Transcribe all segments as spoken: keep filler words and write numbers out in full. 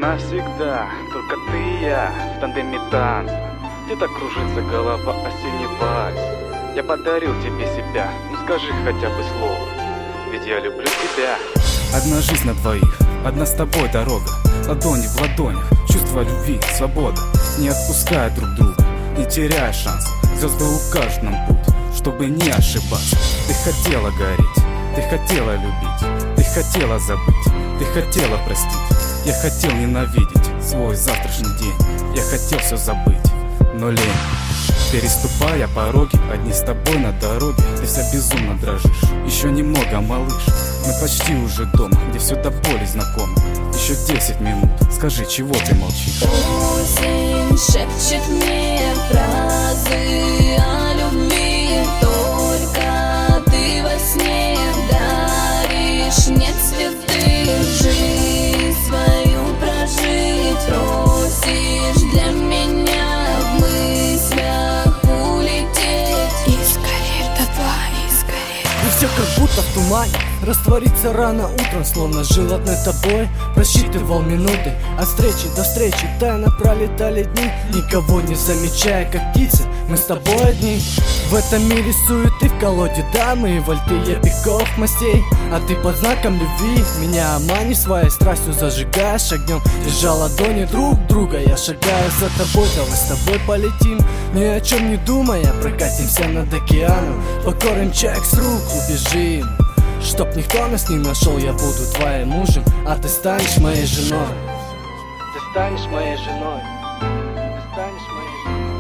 Навсегда, только ты и я в тандеме танца. Где-то кружится голова, осенний вальс. Я подарил тебе себя, ну скажи хотя бы слово, ведь я люблю тебя. Одна жизнь на двоих, одна с тобой дорога. Ладони в ладонях, чувство любви, свобода. Не отпуская друг друга, не теряя шанс. Звезды укажут нам путь, чтобы не ошибаться. Ты хотела гореть, ты хотела любить, ты хотела забыть, ты хотела простить. Я хотел ненавидеть свой завтрашний день. Я хотел все забыть, но лень. Переступая пороги, одни с тобой на дороге. Ты вся безумно дрожишь, еще немного, малыш. Мы почти уже дома, где все до боли знакомо. Еще десять минут, скажи, чего ты молчишь? Осень шепчет мне фразы о любви. Только ты во сне даришь мне цветы. Жизнь свою прожить просишь для меня, в мыслях улететь и скорее давай, и скорее. И все как будто в тумане, раствориться рано утром, словно жил одной тобой. Просчитывал минуты от встречи до встречи, тайно пролетали дни, никого не замечая, как птицы, мы с тобой одни. В этом мире суеты, в колоде дамы и вольты я бегов мастей. А ты под знаком любви меня манишь своей страстью, зажигаешь огнем, держа ладони друг друга. Я шагаю за тобой, давай с тобой полетим, ни о чем не думая, прокатимся над океаном, покорим чаек с рук, убежим. Чтоб никто нас не нашел, я буду твоим мужем, а ты станешь моей женой. Ты станешь моей женой. Ты станешь моей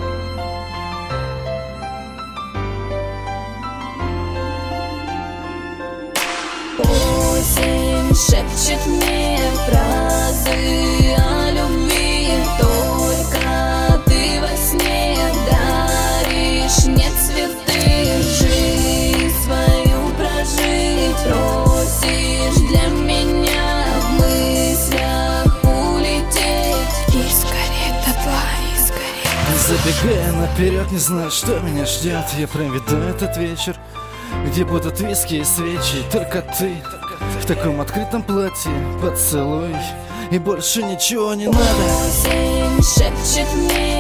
женой. Осень шепчет мне фразы о любви. Только ты во сне даришь мне цветы. Жизнь свою прожить просишь для меня, в мыслях улететь и скорее давай, и скорее. Забегая наперед, не знаю, что меня ждет. Я проведу этот вечер, где будут виски и свечи. Только ты в таком открытом платье, поцелуй, и больше ничего не надо. Осень шепчет мне